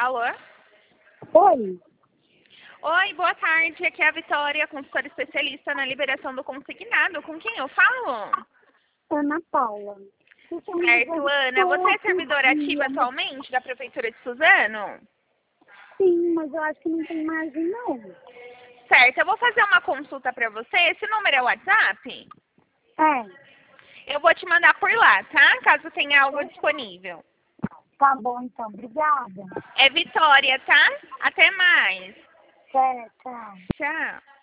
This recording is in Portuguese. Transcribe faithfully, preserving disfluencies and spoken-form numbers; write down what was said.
Alô? Oi. Oi, boa tarde. Aqui é a Vitória, consultora especialista na liberação do consignado. Com quem eu falo? Ana Paula. Certo, Ana. Você é servidora ativa atualmente da Prefeitura de Suzano? Sim, mas eu acho que não tem margem, não. Certo, eu vou fazer uma consulta para você. Esse número é o WhatsApp? É. Eu vou te mandar por lá, tá? Caso tenha algo disponível. Tá bom, então. Obrigada. É Vitória, tá? Até mais. Tchau, tchau. Tchau.